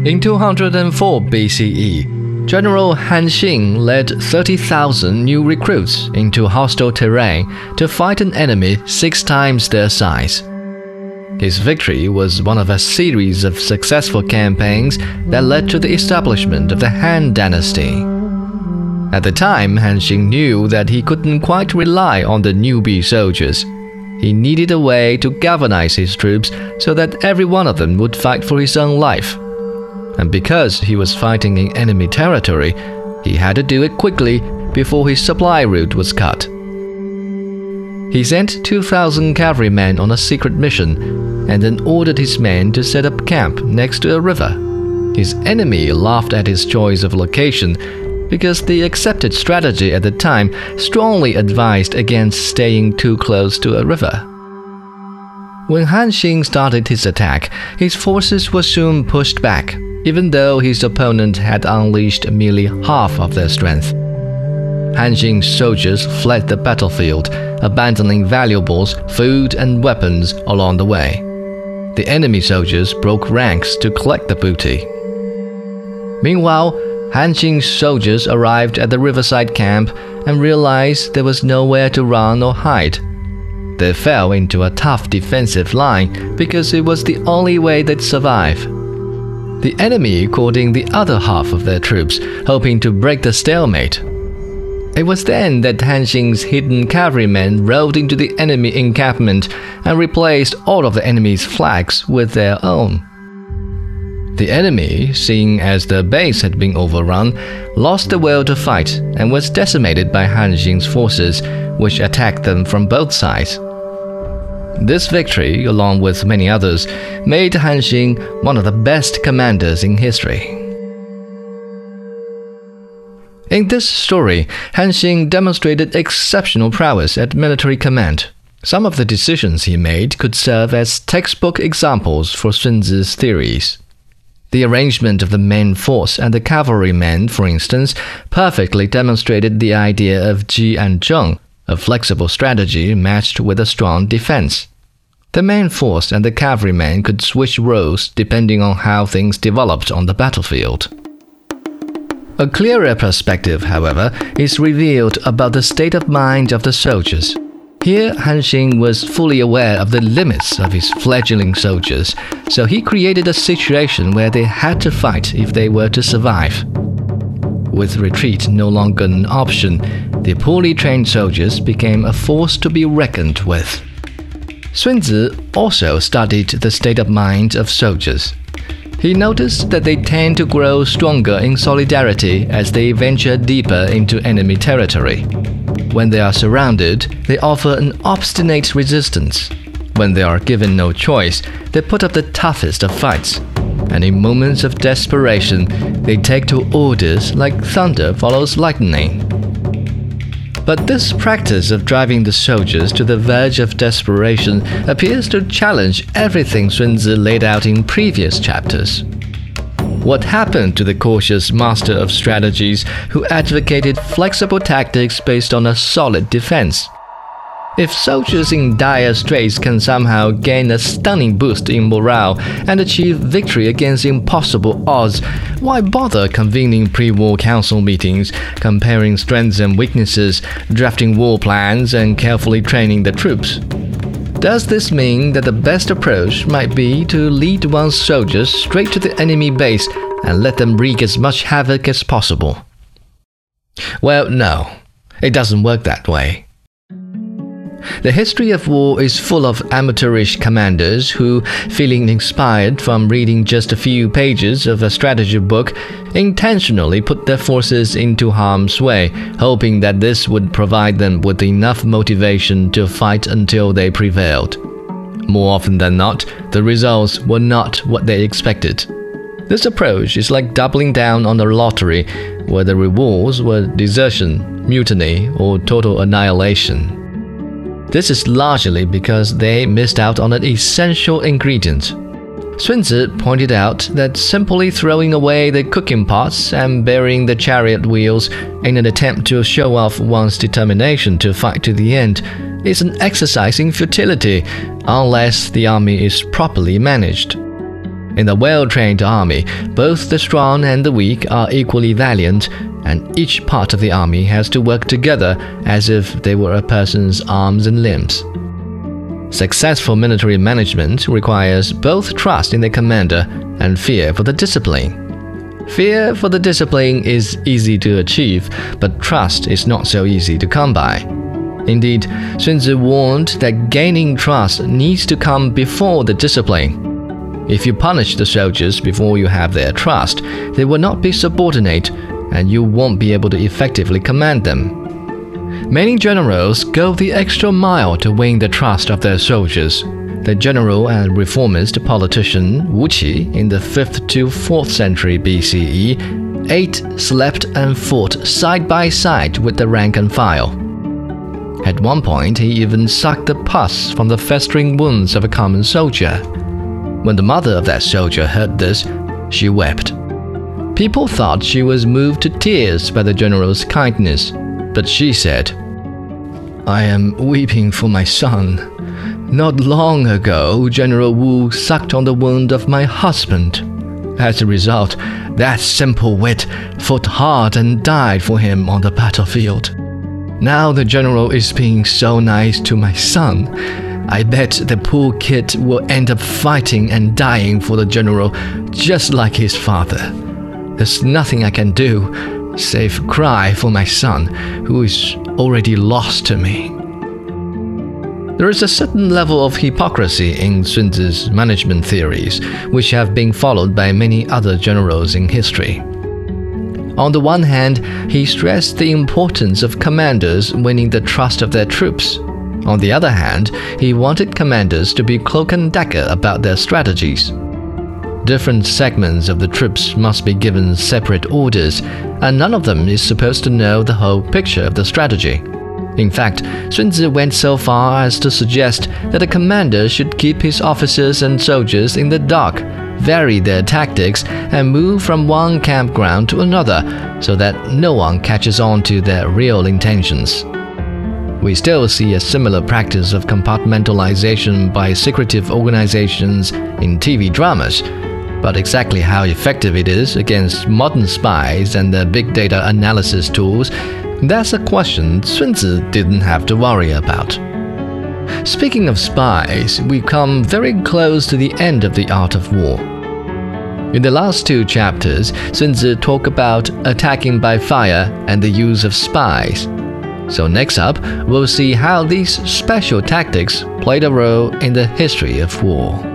In 204 BCE, General Han Xing led 30,000 new recruits into hostile terrain to fight an enemy 6 times their size. His victory was one of a series of successful campaigns that led to the establishment of the Han Dynasty. At the time, Han Xing knew that he couldn't quite rely on the newbie soldiers. He needed a way to galvanize his troops so that every one of them would fight for his own life. And because he was fighting in enemy territory, he had to do it quickly before his supply route was cut. He sent 2,000 cavalrymen on a secret mission and then ordered his men to set up camp next to a river. His enemy laughed at his choice of location because the accepted strategy at the time strongly advised against staying too close to a river. When Han Xing started his attack, his forces were soon pushed back, even though his opponent had unleashed merely half of their strength. Han Xing's soldiers fled the battlefield, abandoning valuables, food, and weapons along the way. The enemy soldiers broke ranks to collect the booty. Meanwhile, Han Xing's soldiers arrived at the riverside camp and realized there was nowhere to run or hide. They fell into a tough defensive line because it was the only way they'd survive. The enemy called in the other half of their troops, hoping to break the stalemate. It was then that Han Xing's hidden cavalrymen rode into the enemy encampment and replaced all of the enemy's flags with their own. The enemy, seeing as their base had been overrun, lost the will to fight and was decimated by Han Xing's forces, which attacked them from both sides. This victory, along with many others, made Han Xing one of the best commanders in history. In this story, Han Xing demonstrated exceptional prowess at military command. Some of the decisions he made could serve as textbook examples for Sun Tzu's theories. The arrangement of the main force and the cavalrymen, for instance, perfectly demonstrated the idea of Ji and Zheng, a flexible strategy matched with a strong defense. The main force and the cavalrymen could switch roles depending on how things developed on the battlefield. A clearer perspective, however, is revealed about the state of mind of the soldiers. Here, Han Xing was fully aware of the limits of his fledgling soldiers, so he created a situation where they had to fight if they were to survive. With retreat no longer an option, the poorly trained soldiers became a force to be reckoned with. Sun Tzu also studied the state of mind of soldiers. He noticed that they tend to grow stronger in solidarity as they venture deeper into enemy territory. When they are surrounded, they offer an obstinate resistance. When they are given no choice, they put up the toughest of fights. And in moments of desperation, they take to orders like thunder follows lightning. But this practice of driving the soldiers to the verge of desperation appears to challenge everything Sun Tzu laid out in previous chapters. What happened to the cautious master of strategies who advocated flexible tactics based on a solid defense? If soldiers in dire straits can somehow gain a stunning boost in morale and achieve victory against impossible odds, why bother convening pre-war council meetings, comparing strengths and weaknesses, drafting war plans, and carefully training the troops? Does this mean that the best approach might be to lead one's soldiers straight to the enemy base and let them wreak as much havoc as possible? Well, no, it doesn't work that way. The history of war is full of amateurish commanders who, feeling inspired from reading just a few pages of a strategy book, intentionally put their forces into harm's way, hoping that this would provide them with enough motivation to fight until they prevailed. More often than not, the results were not what they expected. This approach is like doubling down on a lottery, where the rewards were desertion, mutiny, or total annihilation. This is largely because they missed out on an essential ingredient. Sun Tzu pointed out that simply throwing away the cooking pots and burying the chariot wheels in an attempt to show off one's determination to fight to the end is an exercise in futility unless the army is properly managed. In a well-trained army, both the strong and the weak are equally valiant, and each part of the army has to work together as if they were a person's arms and limbs. Successful military management requires both trust in the commander and fear for the discipline. Fear for the discipline is easy to achieve, but trust is not so easy to come by. Indeed, Sun Tzu warned that gaining trust needs to come before the discipline. If you punish the soldiers before you have their trust, they will not be subordinate, and you won't be able to effectively command them. Many generals go the extra mile to win the trust of their soldiers. The general and reformist politician Wu Qi in the 5th to 4th century BCE ate, slept, and fought side by side with the rank and file. At one point, he even sucked the pus from the festering wounds of a common soldier. When the mother of that soldier heard this, she wept. People thought she was moved to tears by the general's kindness, but she said, "I am weeping for my son. Not long ago, General Wu sucked on the wound of my husband. As a result, that simple wit fought hard and died for him on the battlefield. Now the general is being so nice to my son. I bet the poor kid will end up fighting and dying for the general just like his father. There's nothing I can do save cry for my son, who is already lost to me." There is a certain level of hypocrisy in Sun Tzu's management theories, which have been followed by many other generals in history. On the one hand, he stressed the importance of commanders winning the trust of their troops. On the other hand, he wanted commanders to be cloak and dagger about their strategies. Different segments of the troops must be given separate orders, and none of them is supposed to know the whole picture of the strategy. In fact, Sun Tzu went so far as to suggest that a commander should keep his officers and soldiers in the dark, vary their tactics, and move from one campground to another so that no one catches on to their real intentions. We still see a similar practice of compartmentalization by secretive organizations in TV dramas, but exactly how effective it is against modern spies and their big data analysis tools, that's a question Sun Tzu didn't have to worry about. Speaking of spies, we come very close to the end of the art of war. In the last 2 chapters, Sun Tzu talked about attacking by fire and the use of spies. So next up, we'll see how these special tactics played a role in the history of war.